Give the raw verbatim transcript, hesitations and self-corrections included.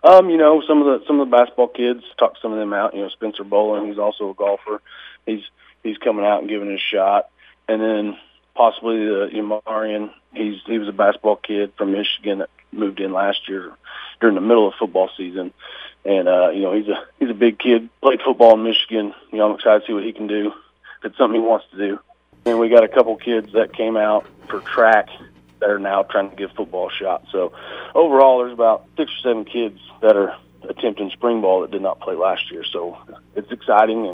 Um, you know, some of the some of the basketball kids, talk some of them out. You know, Spencer Bolin, he's also a golfer. He's he's coming out and giving it a shot. And then possibly the you know, Marion, he's he was a basketball kid from Michigan that moved in last year during the middle of football season. And uh, you know, he's a he's a big kid, played football in Michigan. You know, I'm excited to see what he can do. If it's something he wants to do. And we got a couple kids that came out for track that are now trying to give football a shot. So overall, there's about six or seven kids that are attempting spring ball that did not play last year. So it's exciting.